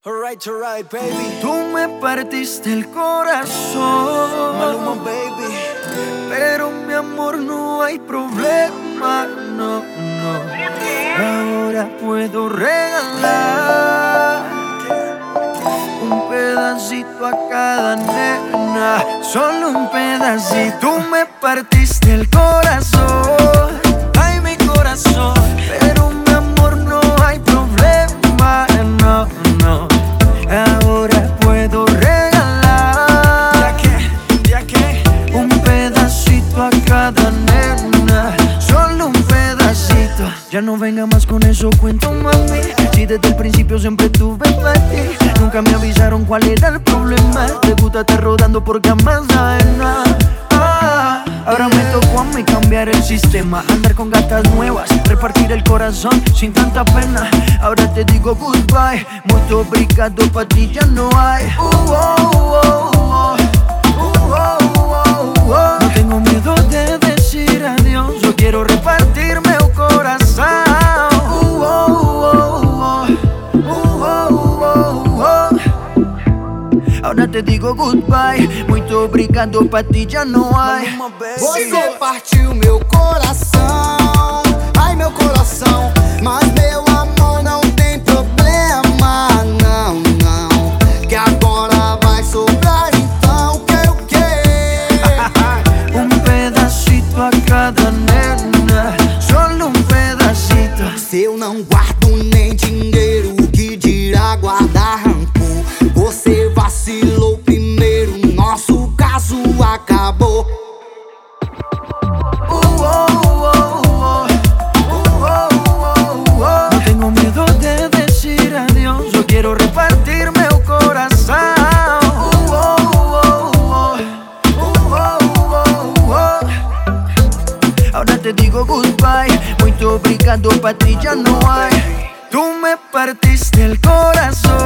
Alright, baby. Tú me partiste el corazón, Maluma, baby. pero mi amor no hay problema, no. Ahora puedo regalar un pedacito a cada nena, solo un pedacito. Tú me partiste el corazón, ay mi corazón, pero mi amor no hay problema, no. Ahora puedo regalar un pedacito a cada nena, solo un pedacito. Ya no venga más con eso, cuento mami. Si desde el principio siempre tuve para ti, nunca me avisaron cuál era el problema. Te gusta estar rodando por camas ajenas. Ahora me tocó a mí cambiar el sistema, andar con gatas nuevas, repartir el corazón sin tanta pena. Ahora te digo goodbye, muito obrigado, pa' ti ya no hay. No tengo miedo de decir adiós, yo quiero repartirme el corazón. Ahora te digo goodbye, muito obrigado, pa' ti já não hay. Você partiu meu coração, ai meu coração. Mas meu amor não tem problema, não. Que agora vai sobrar, então quero o quê? Um pedacito a cada nena, solo um pedacito. Se eu não guardo nem dinheiro, que dirá guardar rancor? Você vacilou primeiro, nosso caso acabou. No tengo miedo de decir adiós, yo quiero repartirme el corazón. Ahora te digo goodbye, muito obrigado, pa' ti ya no hay. Tú me partiste el corazón.